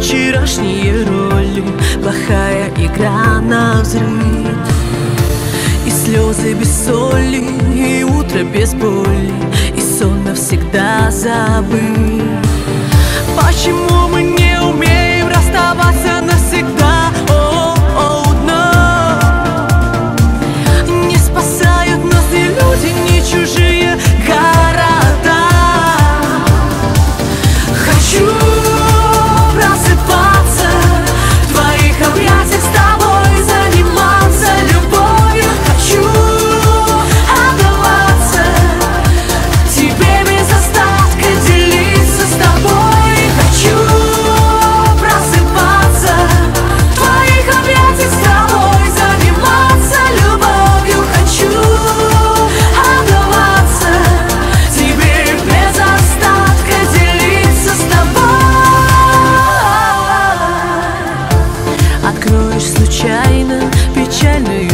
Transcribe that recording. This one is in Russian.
вчерашние роли, плохая игра на взрыв. И слезы без соли, и утро без боли, и сон навсегда забыть. Почему мы не умеем расставаться навсегда? Не спасают нас ни люди, ни чужие города. Хочу просыпаться в твоих объятиях, с тобой заниматься любовью. Хочу отдаваться тебе без остатка, делиться с тобой. Хочу просыпаться в твоих объятиях, с тобой заниматься любовью. Хочу отдаваться тебе без остатка, делиться с тобой. Откроешь случайно печальную